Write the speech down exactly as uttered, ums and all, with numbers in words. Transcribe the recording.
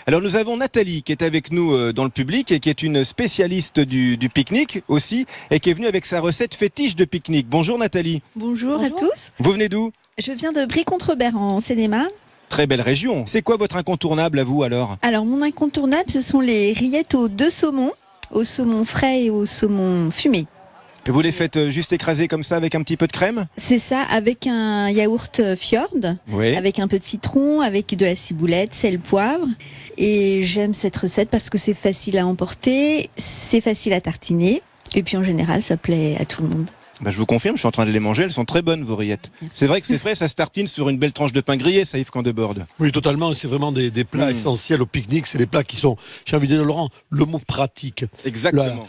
Alors nous avons Nathalie qui est avec nous euh, dans le public et qui est une spécialiste du, du pique-nique aussi et qui est venue avec sa recette fétiche de pique-nique. Bonjour Nathalie. Bonjour, Bonjour. à tous. Vous venez d'où? Je viens de Brie-Contrebert en Seine-et-Marne. Très belle région. C'est quoi votre incontournable à vous alors? Alors mon incontournable, ce sont les rillettes aux deux saumons, au saumon frais et au saumon fumé. Et vous les faites juste écraser comme ça avec un petit peu de crème? C'est ça, avec un yaourt Fjord, oui. avec un peu de citron, avec de la ciboulette, sel, poivre. Et j'aime cette recette parce que c'est facile à emporter, c'est facile à tartiner. Et puis en général, ça plaît à tout le monde. Bah, je vous confirme, je suis en train de les manger, elles sont très bonnes vos rillettes. C'est vrai que c'est frais, ça se tartine sur une belle tranche de pain grillé, ça Yves Candeborde. Oui, totalement, c'est vraiment des, des plats mmh. essentiels au pique-nique, c'est des plats qui sont, j'ai envie de dire Laurent, le mot pratique. Exactement. Là,